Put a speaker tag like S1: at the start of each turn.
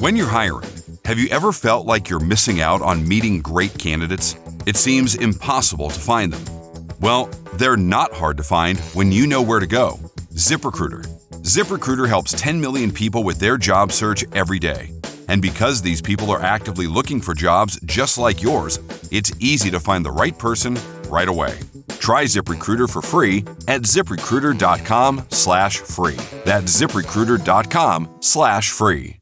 S1: When you're hiring, have you ever felt like you're missing out on meeting great candidates? It seems impossible to find them. Well, they're not hard to find when you know where to go. ZipRecruiter. ZipRecruiter helps 10 million people with their job search every day. And because these people are actively looking for jobs just like yours, it's easy to find the right person right away. Try ZipRecruiter for free at ZipRecruiter.com/free. That's ZipRecruiter.com/free.